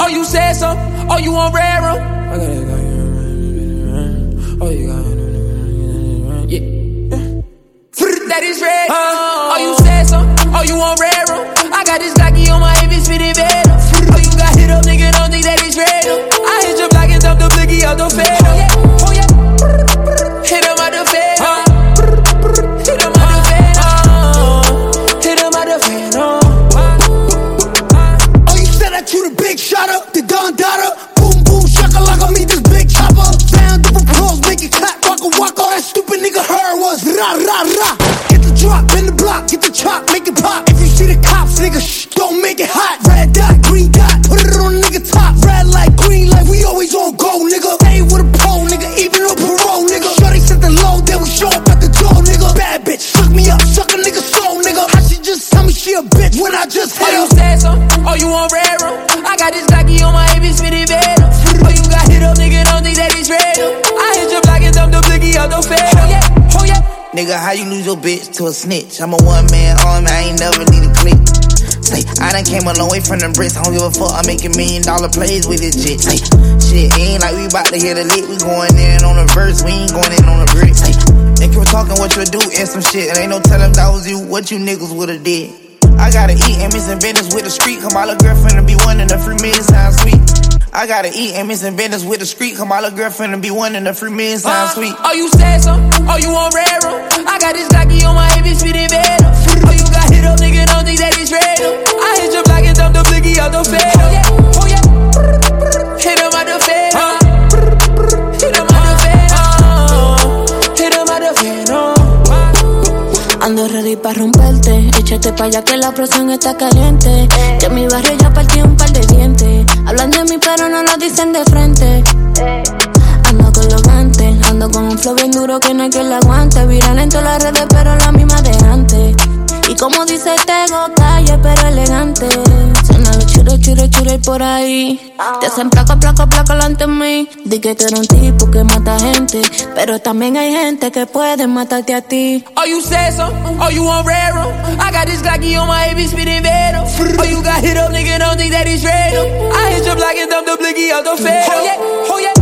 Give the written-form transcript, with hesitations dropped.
Oh, you said so? Oh, you on rare room? I got it. Oh, you got it. Yeah. That is red. Oh, you said so? Oh, you on rare room? I got this Glocky on my hip, it's fitted better. Oh, you got hit up, nigga, don't think that it's real. I hit your block and dump the blicky out the fed. Oh, yeah. Hit him out the fed. Hit him out the fed. Hit him out the fed. Oh, you said that you the big shotter, the Don Dada. Boom, boom, shakalaka, me this big chopper. Sound of a pros, make it clap, waka waka. All that stupid nigga heard was rah, rah, rah. Get the drop, in the block, get the chop, make it pop. If you see the cops, nigga, shh, don't make it hot. Red dot, green dot, put it on a nigga top. Red light, green light, we always on go, nigga. Stay with a pole, nigga, even on parole, nigga. Shorty set the low, then we show up at the door, nigga. Bad bitch, suck me up, suck a nigga soul, nigga. How she just tell me she a bitch when I just hit her? Oh, you said so? Oh, you on rare room? I got this Glocky on my hip, it's fitted better. Oh, you got hit up, nigga, don't think that it's real. I hit your block and dump the blicky out the fed. Oh, yeah, oh, yeah. Nigga, how you lose your bitch to a snitch? I'm a one-man army, I ain't never need a click. Say, I done came a long way from them bricks. I don't give a fuck, I make $1 million plays with this shit. Say, shit, ain't like we bout to hit a lick. We going in on the verse, we ain't going in on the brick. Say, they keep talking what you do and some shit. And ain't no telling that was you, what you niggas would've did. I gotta eat and miss and business with the street. Come my little girlfriend to be one and the free million sound sweet. I gotta eat and miss and business with the street. Come my little girlfriend to be one and the free million sound sweet. Oh, you said so? Oh, you on rare room? I got this Glocky on my hip, it's fitted better. Oh, you got hit up, nigga, don't think that it's real. I hit your block and dump the blicky out the fed. Oh, yeah. Hit him out the fed. Hit him out the fed. Hit him out the fed. Ando ready pa' romperte. Échate pa' allá que la presión está caliente. Que en mi barrio ya partí un par de dientes. Hablan de mí pero no lo dicen de frente. Ando con los guantes, ando con un flow bien duro que no hay que le aguante. Viral en todas las redes pero la misma de antes. Y como dice Tego, calle pero elegante. Suena los churros por ahí. Te hacen placa delante de mí. Di que tú eres un tipo que mata gente, pero también hay gente que puede matarte a ti. Oh, you said so? Oh, you on rare room? I got this Glocky on my hip, it's fitted better. Oh, you got hit up, nigga, don't think that it's real. I hit your block and dump the blicky out the fed. Oh, yeah, oh, yeah.